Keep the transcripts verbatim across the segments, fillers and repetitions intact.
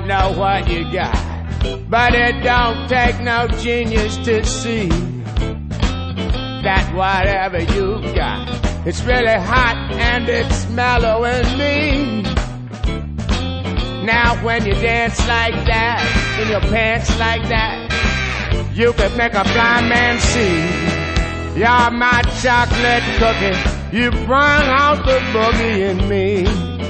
know what you got, but it don't take no genius to see that whatever you got, it's really hot and it's mellow in me. Now when you dance like that, in your pants like that, you could make a blind man see. You're my chocolate cookie, you bring out the boogie in me.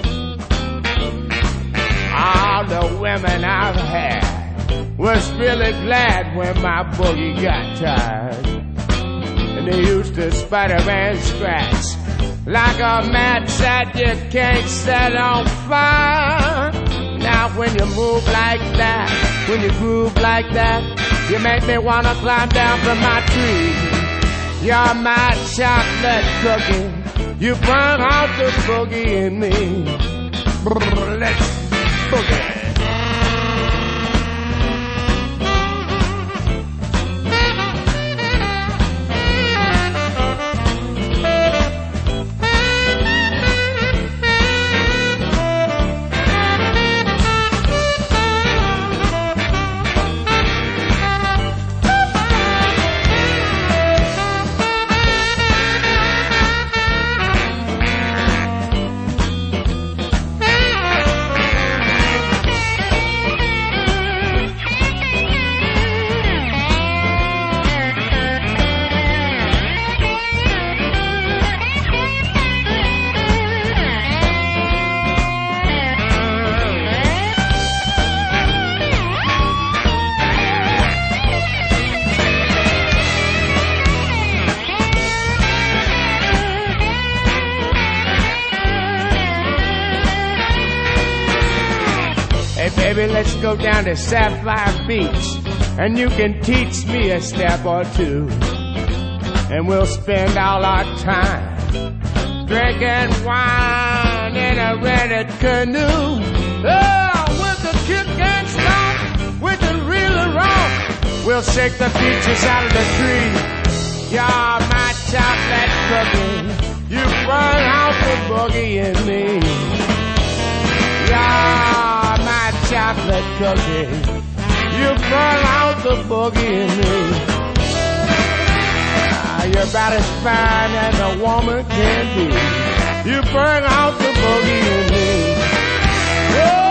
All the women I've had was really glad when my boogie got tired, and they used to sputter and scratch like a match that you can't set on fire. Now when you move like that, when you groove like that, you make me wanna climb down from my tree. You're my chocolate cookie, you bring out the boogie in me. Brr, let's boogie. Baby, let's go down to Sapphire Beach, and you can teach me a step or two, and we'll spend all our time drinking wine in a rented canoe. Oh, with a kick and stomp, we can reel her off. We'll shake the peaches out of the tree. You're my chocolate cookie, you bring out the boogie in me. You're my chocolate cookie, you burn out the boogie in me. Ah, you're about as fine as a woman can be, you burn out the boogie in me. Oh!